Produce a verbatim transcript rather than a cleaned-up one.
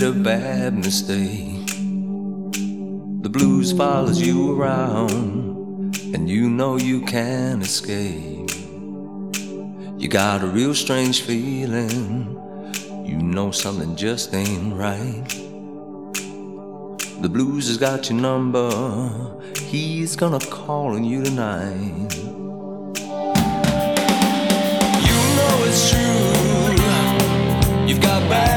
a bad mistake. The blues follows you around, and you know you can't escape. You got a real strange feeling, you know something just ain't right. The blues has got your number, he's gonna call on you tonight. You know it's true, you've got bad